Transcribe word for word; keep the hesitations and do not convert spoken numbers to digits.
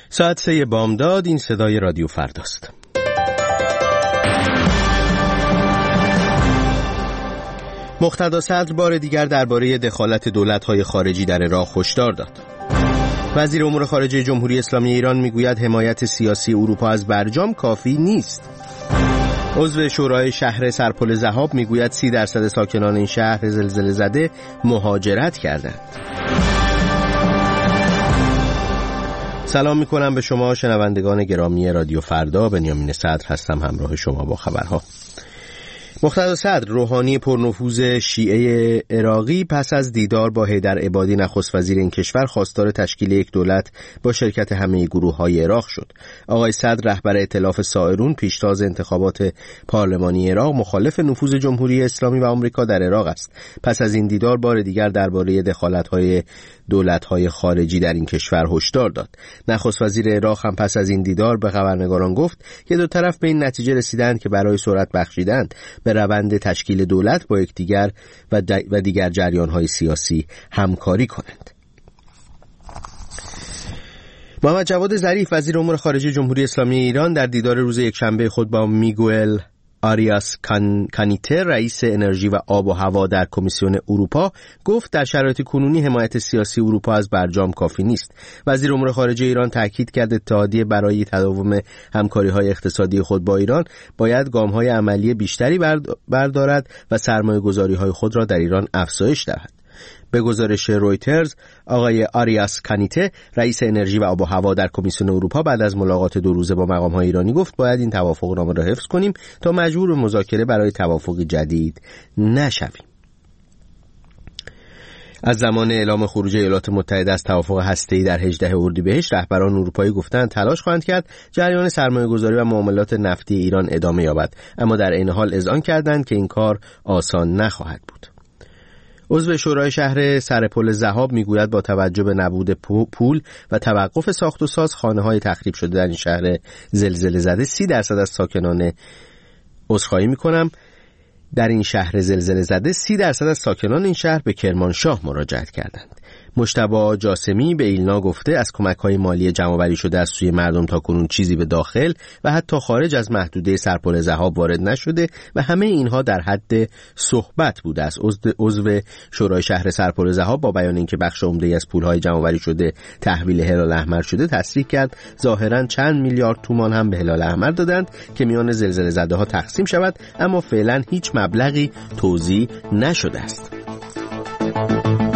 ساعت سه بامداد. این صدای رادیو فرداست. مقتدا صدر بار دیگر درباره دخالت دولت‌های خارجی در عراق هشدار داد. وزیر امور خارجه جمهوری اسلامی ایران میگوید حمایت سیاسی اروپا از برجام کافی نیست. عضو شورای شهر سرپل ذهاب میگوید سی درصد ساکنان این شهر زلزله زده مهاجرت کردند. سلام میکنم به شما شنوندگان گرامی رادیو فردا. بنیامین صدر هستم همراه شما با خبرها. مقتدا صدر روحانی پرنفوذ شیعه عراقی پس از دیدار با حیدر عبادی نخست وزیر این کشور خواستار تشکیل یک دولت با شرکت همه گروه‌های عراق شد. آقای صدر رهبر ائتلاف سائرون پیشتاز انتخابات پارلمانی عراق مخالف نفوذ جمهوری اسلامی و آمریکا در عراق است. پس از این دیدار بار دیگر درباره دخالت‌های دولت‌های خارجی در این کشور هشدار داد. نخست وزیر عراق هم پس از این دیدار به خبرنگاران گفت که دو طرف به این نتیجه رسیدند که برای سرعت بخشیدن به روند تشکیل دولت با یکدیگر و, و دیگر جریان‌های سیاسی همکاری کنند. محمد جواد ظریف وزیر امور خارجه جمهوری اسلامی ایران در دیدار روز یکشنبه خود با میگوئل آریاس کانیته رئیس انرژی و آب و هوا در کمیسیون اروپا گفت در شرایط کنونی حمایت سیاسی اروپا از برجام کافی نیست. وزیر امور خارجه ایران تاکید کرد اتحادیه برای تداوم همکاری‌های اقتصادی خود با ایران باید گام‌های عملی بیشتری بردارد و سرمایه‌گذاری‌های خود را در ایران افزایش دهد. به گزارش رویترز آقای آریاس کانیته رئیس انرژی و آب و هوا در کمیسیون اروپا بعد از ملاقات دو روزه با مقام‌های ایرانی گفت باید این توافقنامه را حفظ کنیم تا مجبور به مذاکره برای توافق جدید نشویم. از زمان اعلام خروج ایالات متحده از توافق هسته‌ای در هجدهم اردیبهشت رهبران اروپایی گفتند تلاش خواهند کرد جریان سرمایه‌گذاری و معاملات نفتی ایران ادامه یابد، اما در عین حال اذعان کردند که این کار آسان نخواهد بود. عضو شورای شهر سرپل ذهاب میگوید با توجه به نبود پول و توقف ساخت و ساز خانه‌های تخریب شده در این شهر زلزله زده سی درصد از ساکنان عذرخواهی میکنم در این شهر زلزله زده سی درصد از ساکنان این شهر به کرمانشاه مراجعت کردند. مجتبی جاسمی به ایلنا گفته از کمک‌های مالی جمع‌آوری شده از سوی مردم تاکنون چیزی به داخل و حتی خارج از محدوده سرپل ذهاب وارد نشده و همه اینها در حد صحبت بوده است. عضو شورای شهر سرپل ذهاب با بیان اینکه بخش عمده‌ای از پول‌های جمع‌آوری شده تحویل هلال احمر شده تصریح کرد ظاهراً چند میلیارد تومان هم به هلال احمر دادند که میان زلزله زده‌ها تقسیم شود، اما فعلاً هیچ مبلغی توزیع نشده است.